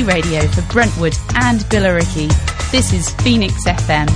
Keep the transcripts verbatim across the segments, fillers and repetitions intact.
radio for Brentwood and Billericay. This is Phoenix F M.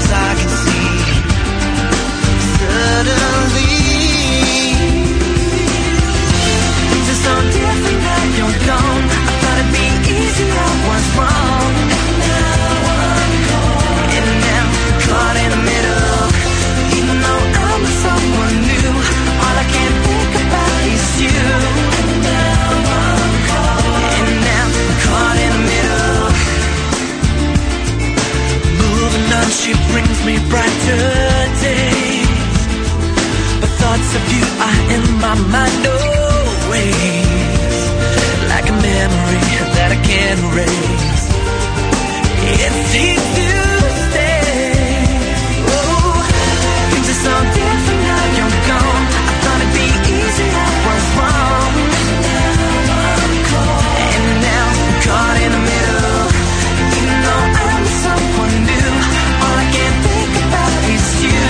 Suddenly Pictures of you are in my mind always, like a memory that I can't erase. It's here to stay. Oh, things are so different now you're gone. I thought it'd be easy, I was wrong. And now I'm caught in the middle. Even though I'm someone new, all I can think about is you.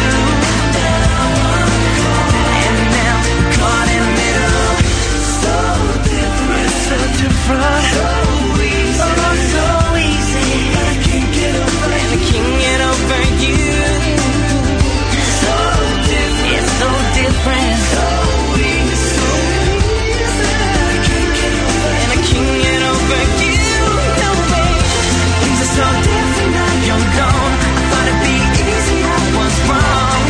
And now I'm caught in the middle. So different, so different. So easy, oh, so easy. But I can't get over it. And I can't get over you. So different, it's so different. So easy, so easy. I can't get over it. And I can't get over you. No way. Things are so different now you're gone. I thought it'd be easy, I was wrong.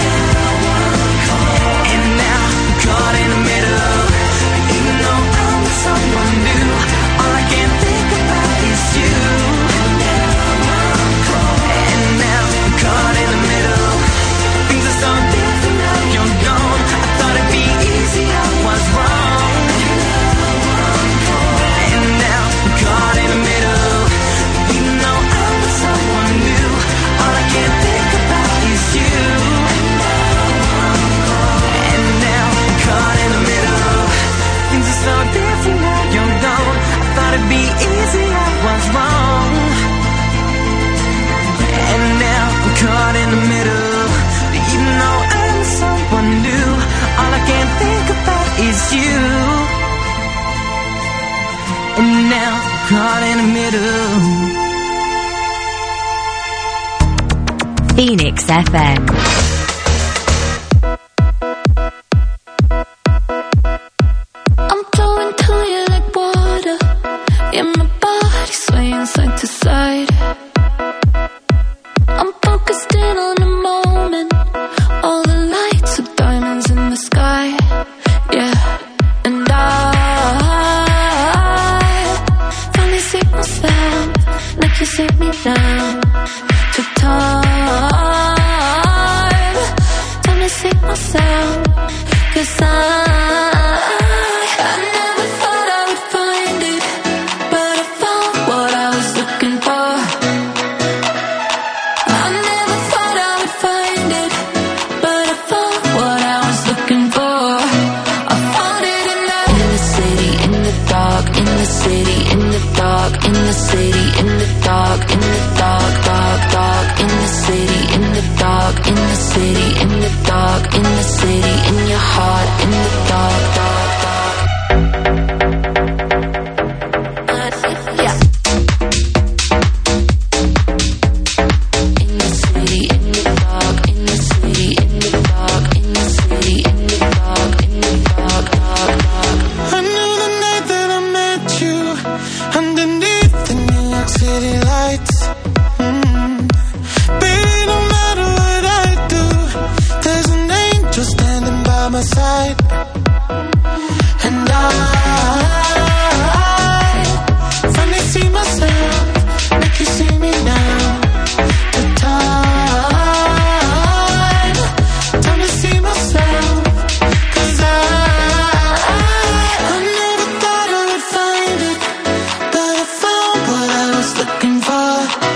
And now I'm caught in the middle. Even though I'm someone new, all I can think about is you. And now I'm caught in the middle. Things are so different now you're gone. I thought it'd be easy, I was wrong. And now I'm caught in the middle. Even though I'm someone new, all I can think about is you. And now I'm caught in the middle. Things are so different now you're gone. I thought it'd be easy, I was wrong. And now I'm caught in the middle. Even though I'm someone new, all I can think about is you. And now I'm caught in the middle. Phoenix F M. I'm flowing to you like water. Yeah, my body swaying side to side. I'm focused in on the moment. All the lights are diamonds in the sky. Yeah, and I finally see myself like you see me now. Took time, time to see myself. 'Cause I I never thought I would find it, but I found what I was looking for. I never thought I would find it, but I found what I was looking for. I found it in the, in the city, in the dark, in the city, in the dark, in the city, in the dark, in the dark, dark, dark, in the city, in the dark, in the city, in the dark, in the city, in your heart, in the dark, dark, dark. Yeah. In the city, in the dark, in the city, in the dark, in the city, in the dark, in the dark, dark, dark. I knew the night that I met you underneath the New York City lights. Mm. Baby, no matter what I do, there's an angel standing by my side. And I finally see myself like you see me now. The time, time to see myself. 'Cause I, I never thought I would find it, but I found what I was looking for.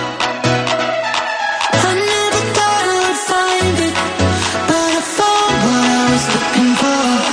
I never thought I would find it, but I found what I was looking for.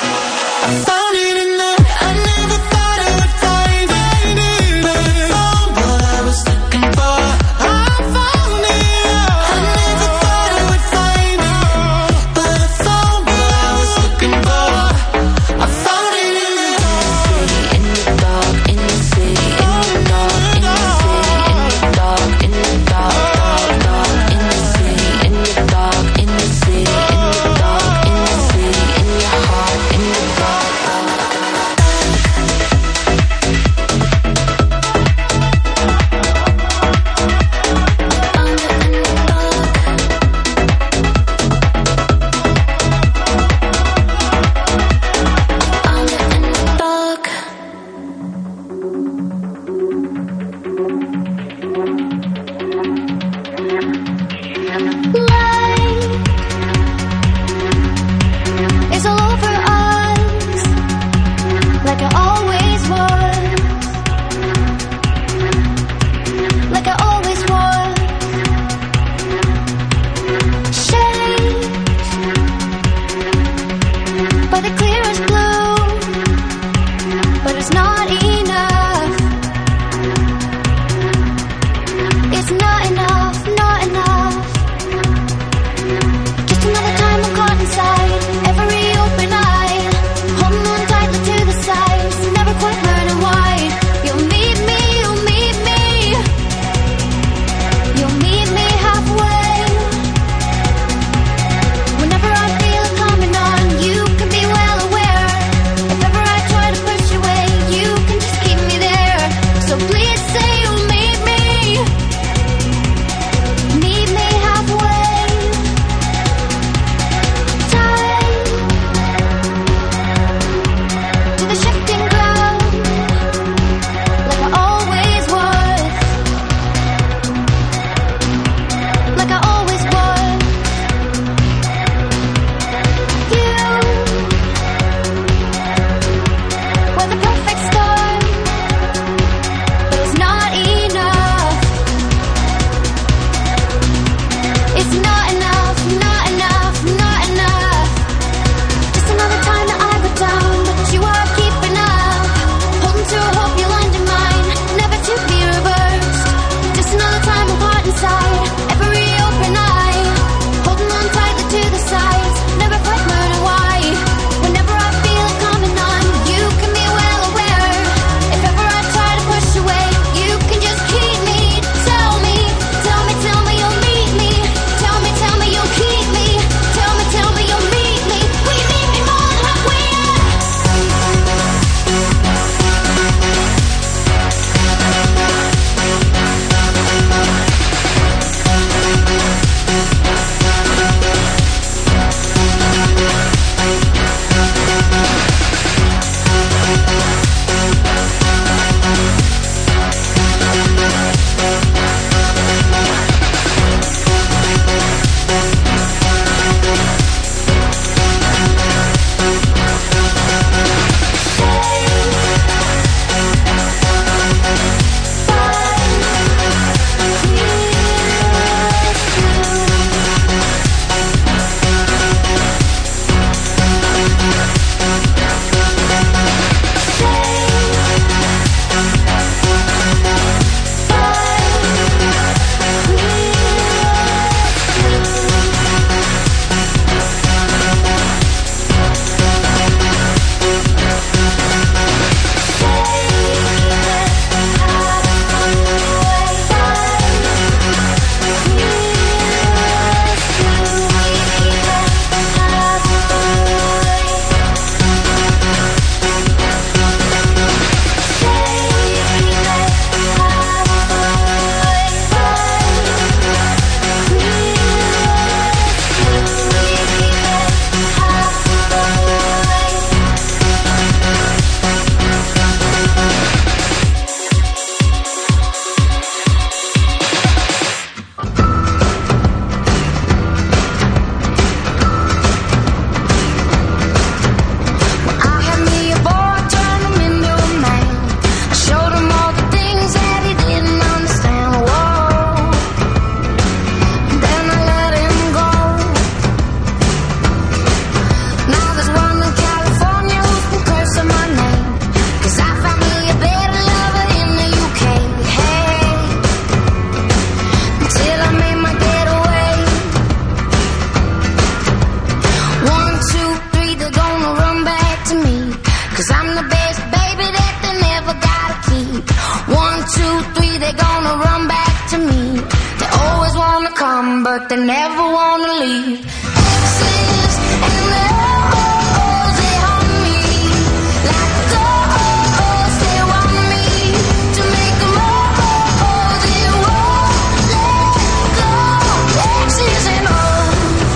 but they never wanna leave. Exes and the oh-ohs, they haunt me like the oh-ohs, they want me to make them oh-oh, they won't let go. Exes and oh.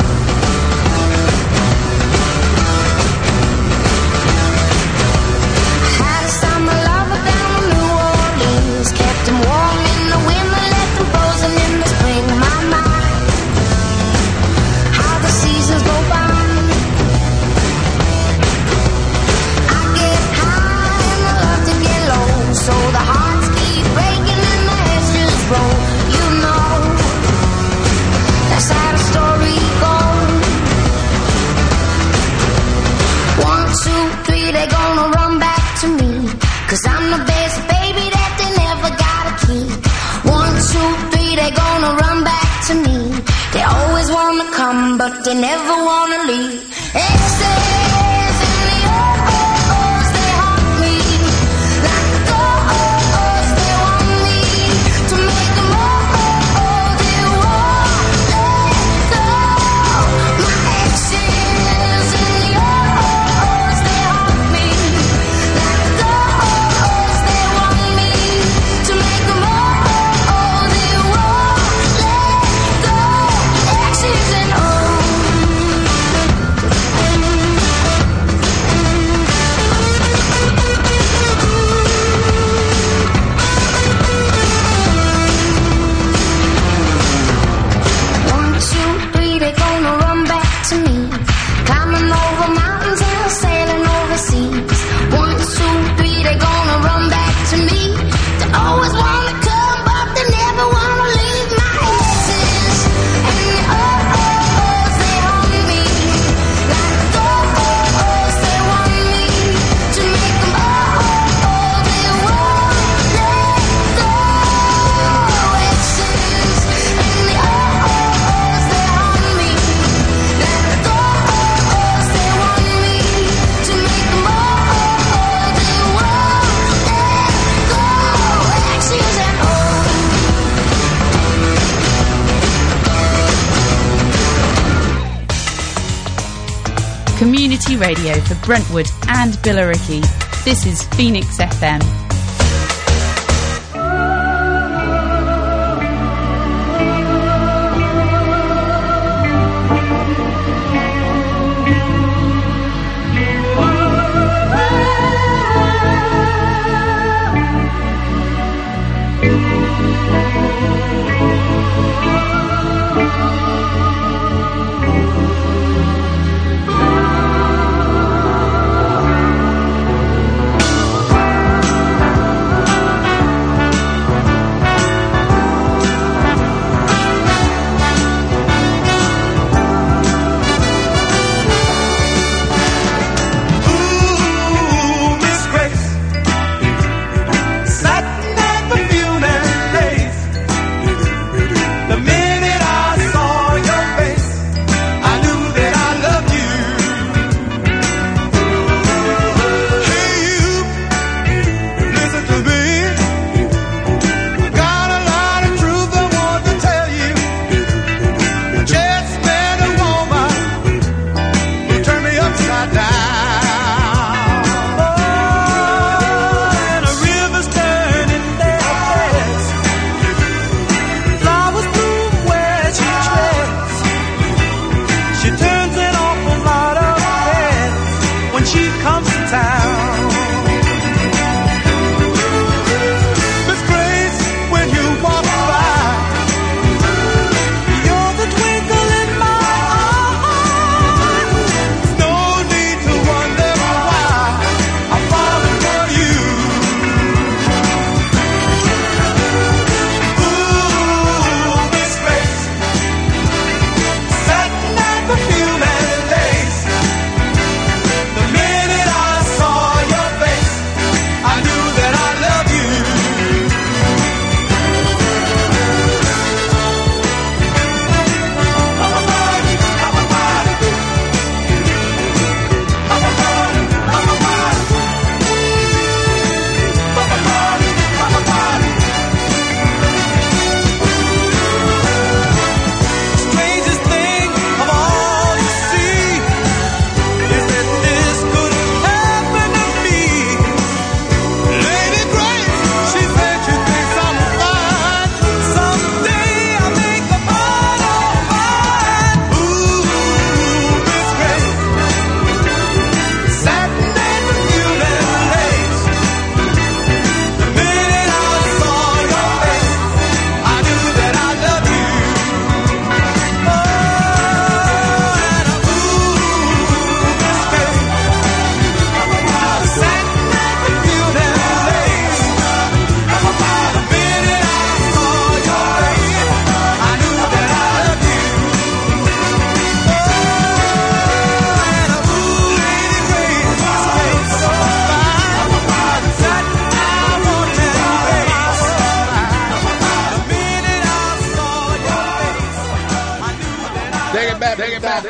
Had a summer lover down in New Orleans, kept him warm in the winter, left him frozen in the spring. My mind, how the seasons go by. I get high and I love to get low, so the hearts keep breaking and the heads just roll. You know, that's how the story goes. One, two, three, they gonna run back to me, 'cause I'm the best baby that they never gotta keep. One, two, three, they gonna run back to me. They always wanna come, but they never wanna leave. Exes and the oh-ohs, they haunt me like the oh-ohs, they want me to make them oh-oh, they won't let go. My exes and the oh-ohs, they haunt me like the oh-ohs, they want me to make them oh-oh, they won't let go. Exes and oh. One, two, three, they gonna run back to me. Climbing over mountains and sailing overseas. One, two, three, they gonna run back to me. They always wanna come, but they never wanna leave. My exes and the oh-ohs, they haunt me like the oh-ohs, they want me to make them oh-oh, they won't let go. Exes and the oh-ohs, they haunt me like the oh-ohs, they want me to make them oh-oh, they won't let go. Exes and oh. Community radio for Brentwood and Billericay. This is Phoenix F M. back.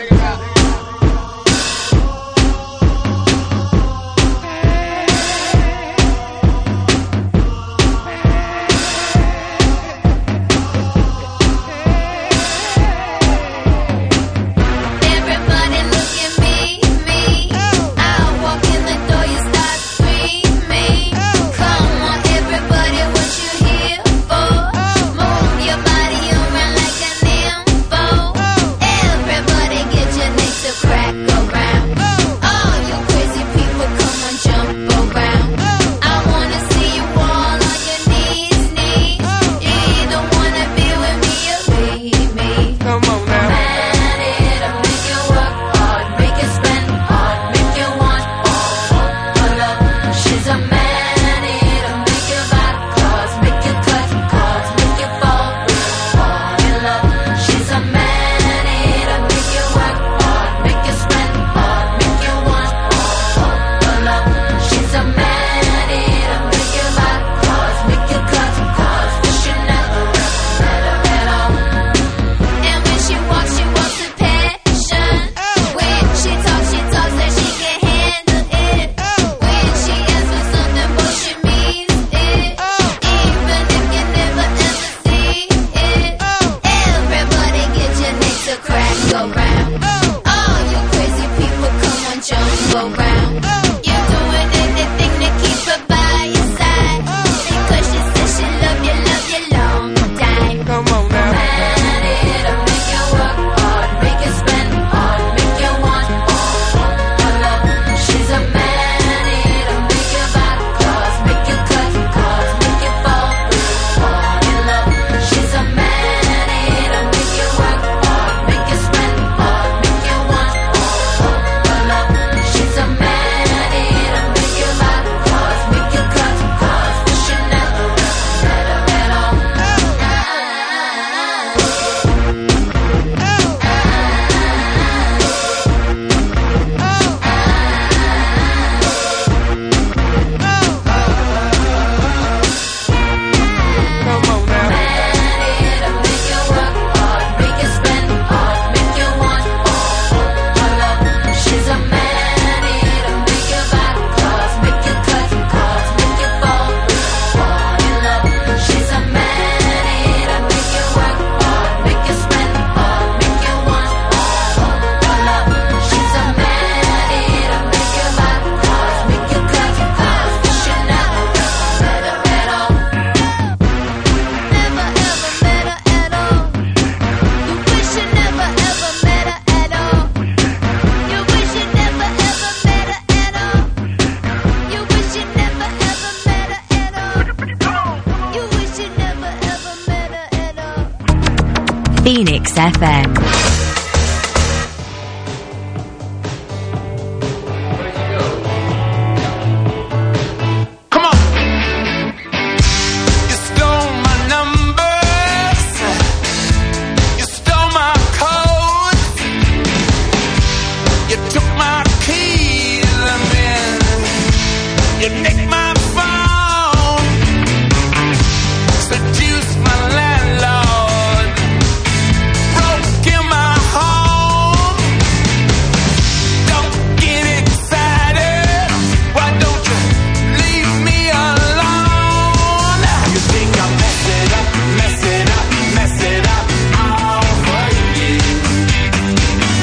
Phoenix F M.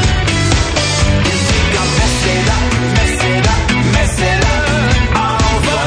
Mess it up, mess it up all for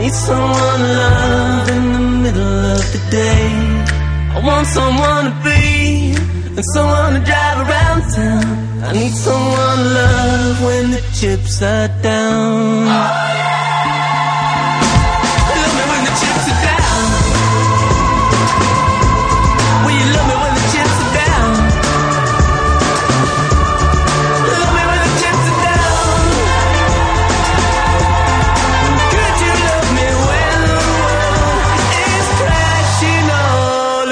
need someone to love in the middle of the day. I want someone to be and someone to drive around town. I need someone to love when the chips are down. Love me when the chips are down. Will you love me when the chips are down? Love me when the chips are down. Could you love me when the world is crashing all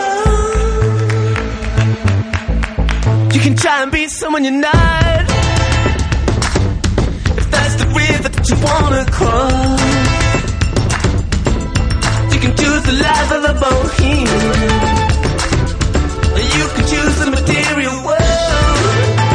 around? You can try and be someone you're not, if that's the river that you wanna cross. You can choose the life of a bohemian, or you can choose the material world.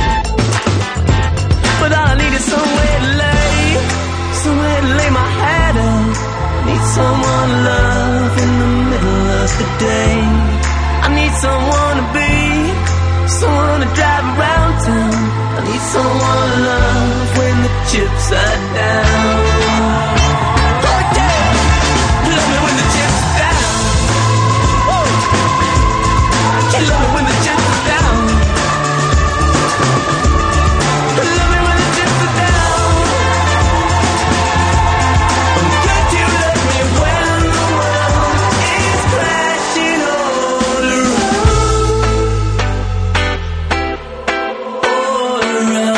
But all I need is somewhere to lay, somewhere to lay my head at. I need someone to love in the middle of the day. I need someone to be, someone to drive around town. I need someone to love when the chips are down. Oh yeah, love me when the chips are down. Woo. You love me when the chips are down. Love me when the chips are down. Could you love me when the world is crashing all around?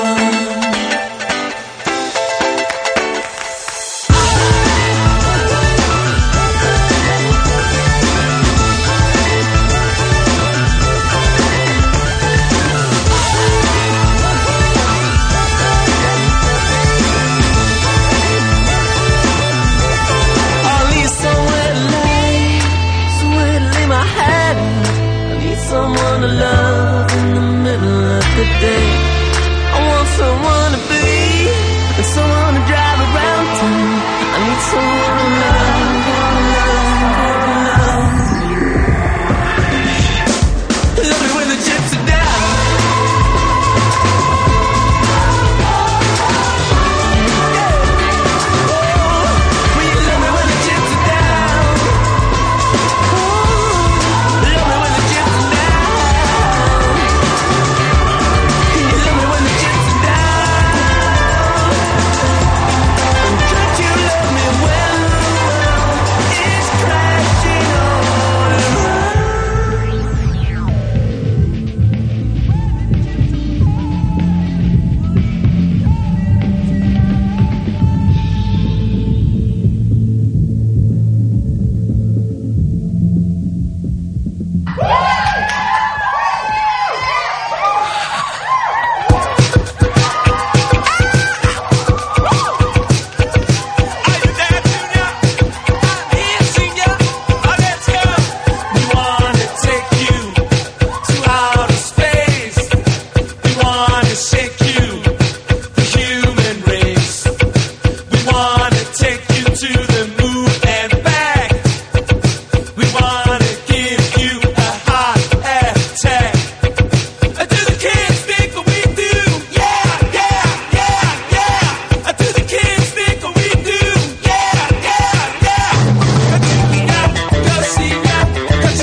I need somewhere to lay, somewhere to lay my head at. I need someone to love in the middle of the day. I want someone to be and someone to drive around town. I need someone to love, love, love. Love me when the chips are down. Will you love me when the chips are down? Love me when the chips are down. Can you love me when the chips are down? Could you love me when the world is crashing all around?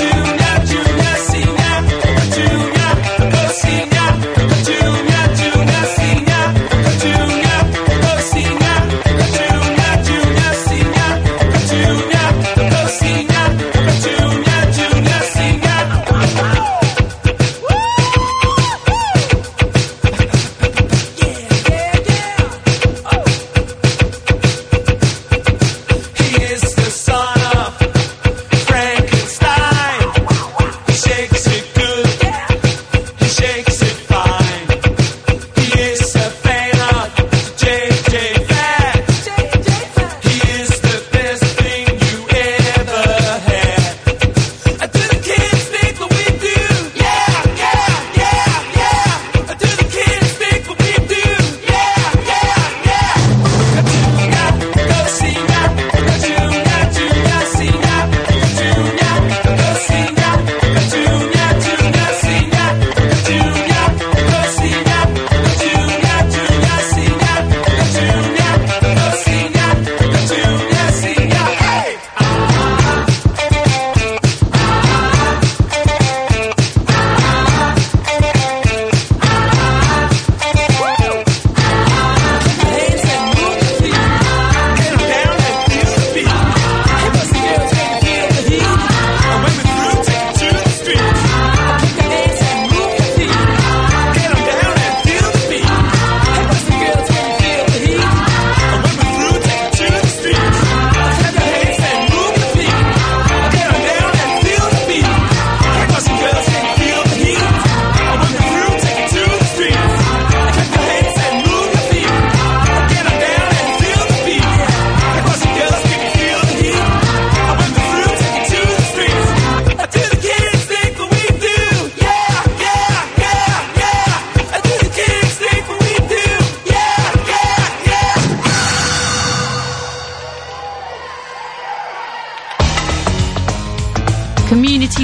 Junior,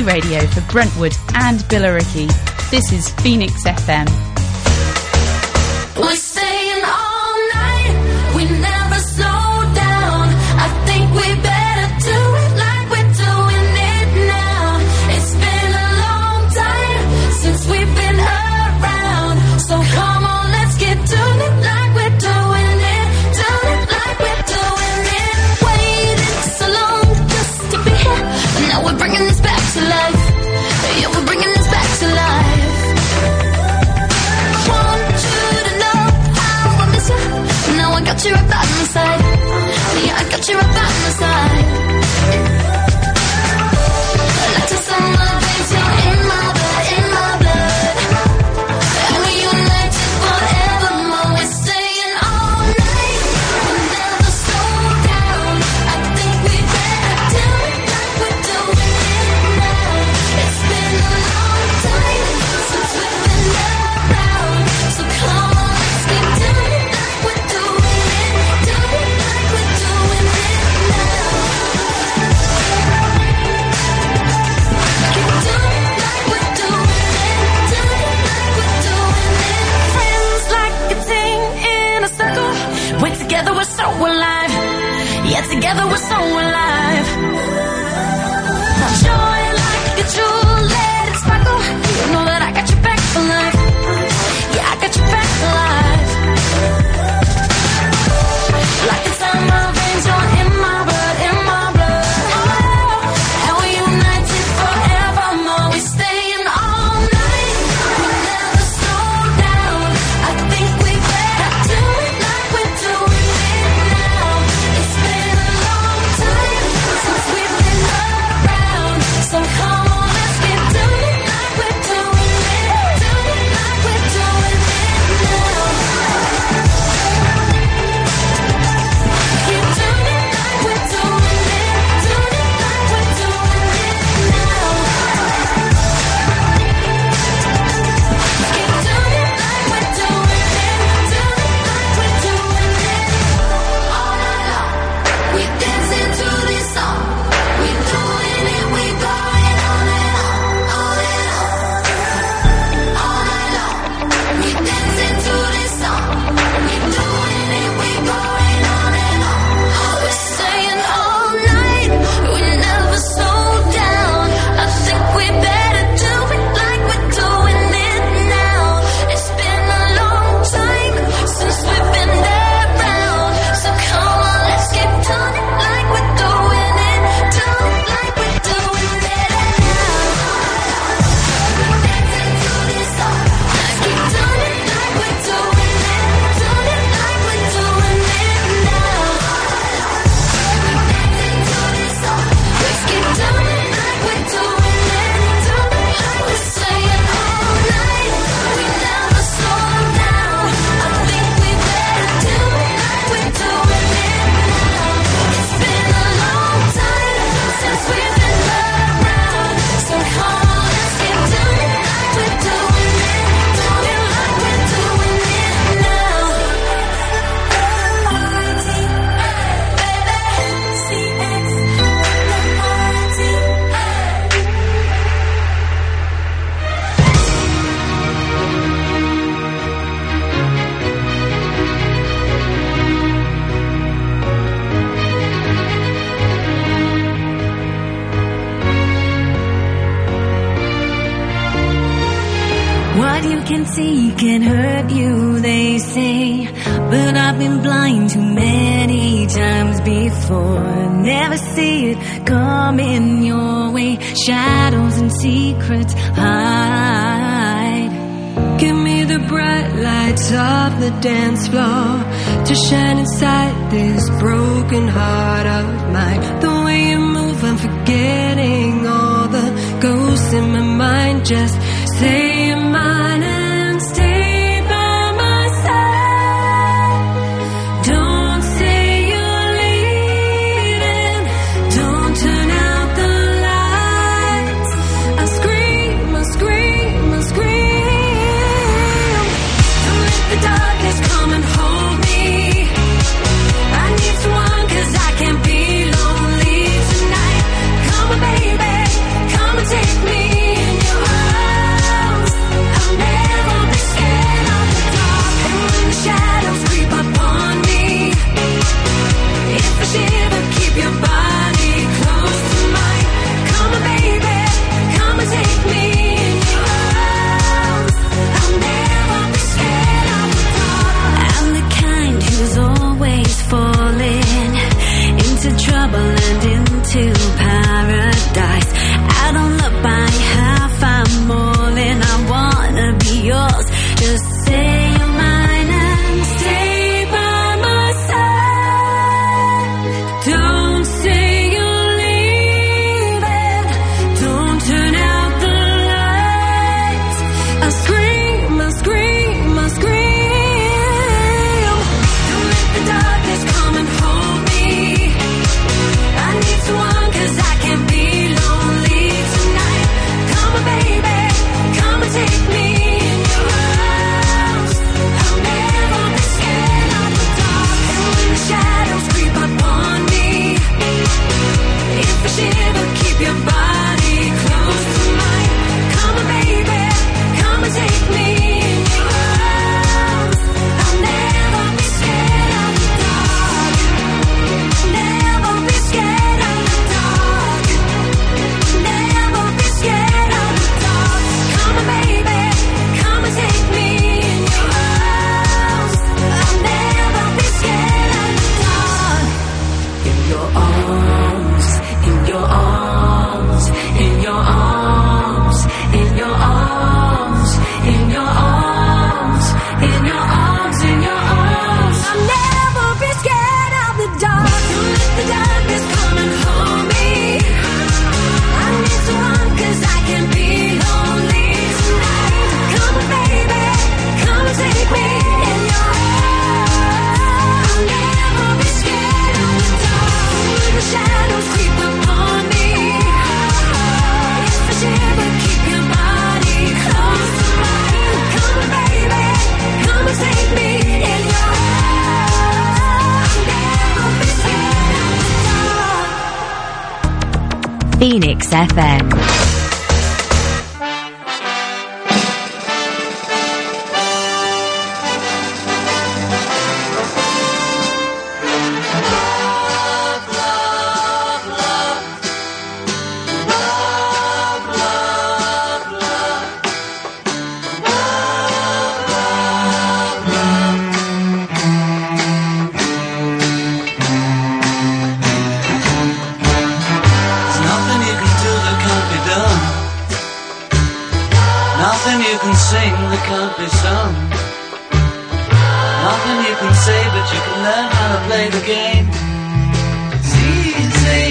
radio for Brentwood and Billericay. This is Phoenix F M. We're staying all night, we never slow down. I think we better do it like we're doing it now. It's been a long time since we've been around. So come on, let's get doing it like we're doing it. Doing it like we're doing it. Waited so long just to be here, but now we're bringing this back to life. Yeah, we're bringing this back to life. Now I got you right by my side. Yeah, I got you right by my side. Like the summer rains, you're in my blood, in my blood. And we're united forevermore. We're staying all night, we never slow down. I think we better do it like we're doing it now. It's been a long time since we've been around. So come on, let's keep doing it like we're doing it. Do it like we're doing it now. Keep doing it like we're doing it. Do it like we're doing it. Friends like a team in a circle. We're together, we're so alive. Yeah, together we're so alive. Joy like a jewel, let it sparkle. You know that I got your back for life. Yeah, I got your back for life. Like the summer rains, you're in my blood, in my blood. Oh, and we're united forevermore. We're staying all night, we never slow down. I think we better do it like we're doing it now. It's been a long time since we've been around. So come on, let's get doing it like we're doing it. Do it like we're doing it now. Keep doing it like we're doing it. Doing it like we're doing it now. Keep doing it like we're doing it. Doing it like we're doing it. All night long, we dancing to this song. We doing it, we going on and on, on and on. All night long, we dancing to this song. We doing it, we going on and on. We're staying all night, we never slow down. I think we better do it like we're doing it now. It's been a long time since we've been around. So come on, let's keep doing it like we're doing it. Do it like we're doing it now. Dancing to this song. Let's keep doing it like we're doing it. Doing it like we're doing it now. Dancing to this song. Let's keep doing it like we're doing it. Doing it like we're staying all night. We never slow down. I think we better do it like we're doing it now. It's been a long time since we've been around. So come on, let's keep doing it like we're doing it. Doing it like we're doing it now. What you can see can hurt you, they say. But I've been blind too many times before. Never see it coming your way. Shadows and secrets hide. Give me the bright lights of the dance floor to shine inside this broken heart of mine. The way you move, I'm forgetting all the ghosts in my mind. Just say you're mine and stay by my side. Don't say you're leaving. Don't turn out the lights. I scream, I scream, I scream. Don't let the darkness come and hold me. I need someone 'cause I can't be lonely tonight. Come on, baby, come and take me trouble and into paradise. I don't look by half, I'm more than I wanna be yours. Just say you're mine and stay by my side. Don't say you're leaving, don't turn out the lights. I scream, I scream, I scream. Don't let the darkness come and hold me. I need someone 'cause I can't be lonely tonight. Come on baby, come and take me in your arms. I'll never be scared of the dark. And when the shadows creep up on me, if I shiver, keep your body close to mine. Come on baby, come and take me in your arms. I'll never be scared of the dark. Never be scared of the dark. Never be scared of the dark. Come on baby, come and take me in your arms. I'll never be scared of the dark. In your arms, in your arms, in your arms, in your arms, in your arms, in your arms, in your arms. I'll never be scared of the dark. Don't let the darkness come and hold me. I need someone 'cause I can't be lonely tonight. Come on baby, come and take me in your arms. I'll never be scared of the dark. When the shadows creep up on me, if I shiver, keep your body close to mine. Come on baby, come and take me in your arms. I'll never be scared of the dark. Phoenix F M. There's nothing you can do that can't be done. Nothing you can sing that can't be sung. Nothing you can say, but you can learn how to play the game. It's easy.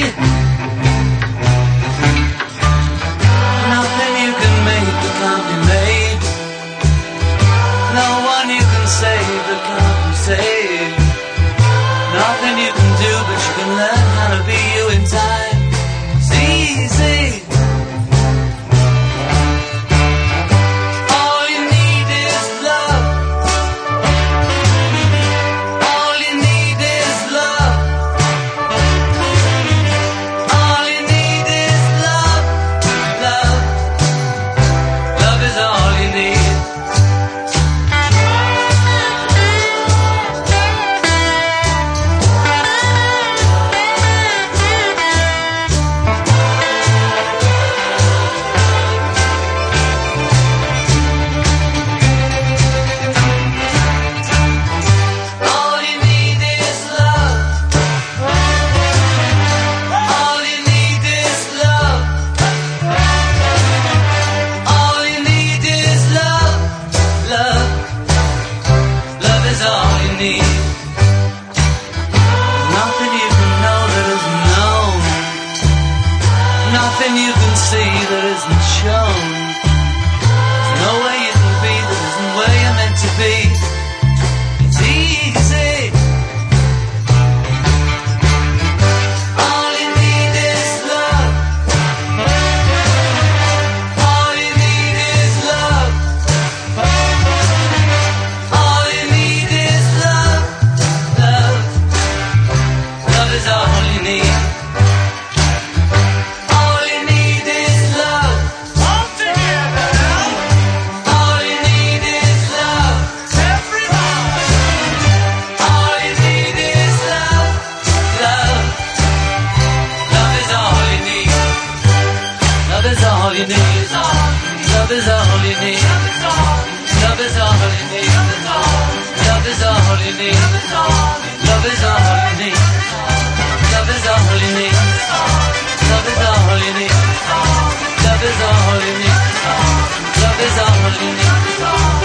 Nothing you can make that can't be made. No one you can save that can't be saved. Nothing you can do, but you can learn how to be you in time. It's easy. All you need is love. All you need is love. All you need is love. Love. Love is all you need. All you need is love. All you need is love. All you need is love. Love. Love is all you need. Nothing you can know that isn't known. Nothing you can see that isn't shown. There's no way you can be that isn't where you're meant to be. It's easy. All you need is love. All you need is love. All you need is love. Love. Love is all you need. All you need is love. All together. All you need is love. Everybody. All you need is love. Love. Love is all you need. Love is all you need. Love is all you need. Love is all you need. Love is all you need. Love is all you need. Love is all you need. Love is all you need. Love is all you need. Love is all you need.